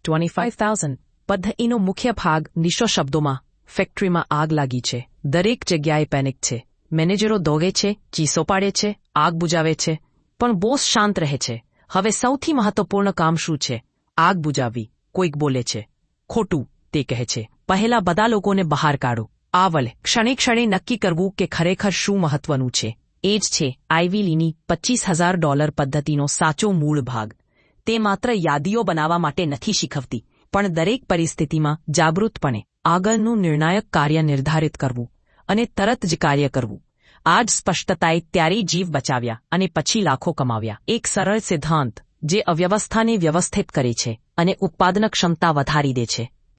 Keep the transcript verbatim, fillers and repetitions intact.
પચીસ હજાર પદ્ધતિનો મુખ્ય ભાગ નિશો શબ્દોમાં ફેક્ટરીમાં આગ લાગી છે. દરેક જગ્યાએ પેનિક છે. મેનેજરો દોગે છે, ચીસો પાડે છે, આગ બુજાવે છે, પણ બોસ શાંત રહે છે. હવે સૌથી મહત્વપૂર્ણ કામ શું છે? આગ બુજાવવી. કોઈક બોલે છે, ખોટું, તે કહે છે. પહેલા બધા લોકોને બહાર કાઢો. આવલે ક્ષણે ક્ષણે નક્કી કરવું કે ખરેખર શું મહત્વનું છે. એ જ છે આઈવી લીની પચીસ હજાર ડોલર પદ્ધતિનો સાચો મૂળ ભાગ. તે માત્ર યાદીઓ બનાવવા માટે નથી શીખવતી, પણ દરેક પરિસ્થિતિમાં જાગૃતપણે આગળનું નિર્ણાયક કાર્ય નિર્ધારિત કરવું અને તરત જ કાર્ય કરવું. આ જ સ્પષ્ટતાએ ત્યારે જીવ બચાવ્યા અને પછી લાખો કમાવ્યા. એક સરળ સિદ્ધાંત જે અવ્યવસ્થાને વ્યવસ્થિત કરે છે અને ઉત્પાદન ક્ષમતા વધારી દે છે.